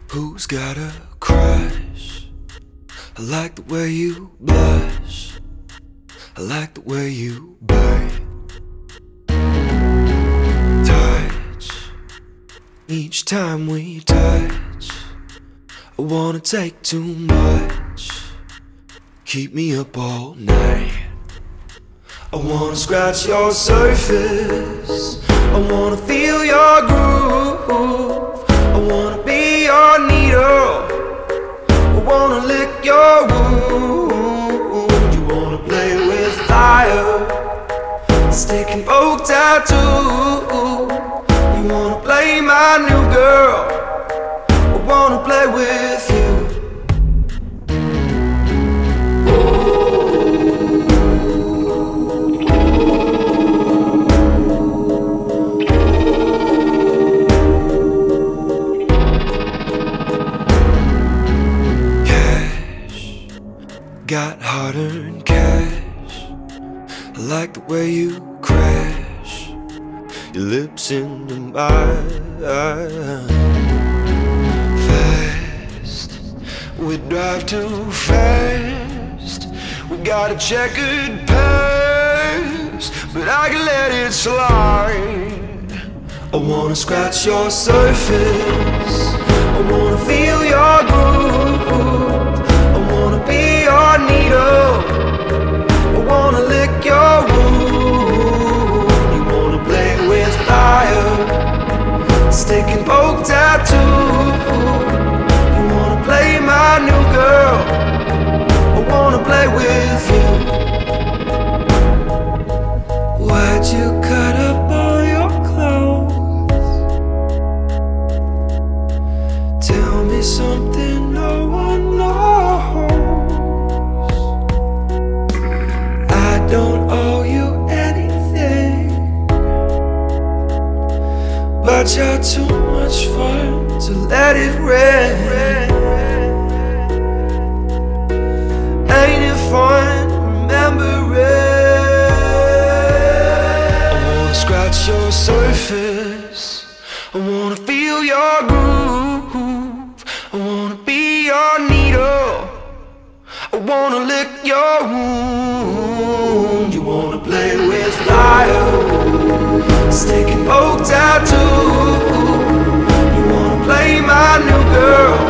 Who's got a crush? I like the way you blush. I like the way you bite. Touch. Each time we touch, I wanna take too much. Keep me up all night. I wanna scratch your surface. I wanna feel your groove. I wanna be your needle. I wanna lick your wound. You wanna play with fire, stick and poke tattoo. You wanna play my new girl. I wanna play with you. Got hard-earned cash. I like the way you crash your lips into mine. Fast, we drive too fast. We got a checkered past, but I can let it slide. I wanna scratch your surface. I wanna feel your groove. I wanna be your needle. I wanna lick your wound. You wanna play with fire, stick and poke tattoo. You wanna play my new girl. I wanna play with you. Why'd you cut up all your clothes? Tell me something no one knows. Don't owe you anything, but you're too much fun to let it rain. Ain't it fun remembering? I wanna scratch your surface. I wanna feel your groove. I wanna be your needle. I wanna lick your wound. You wanna play with fire, stick and poke tattoo. You wanna play my new girl.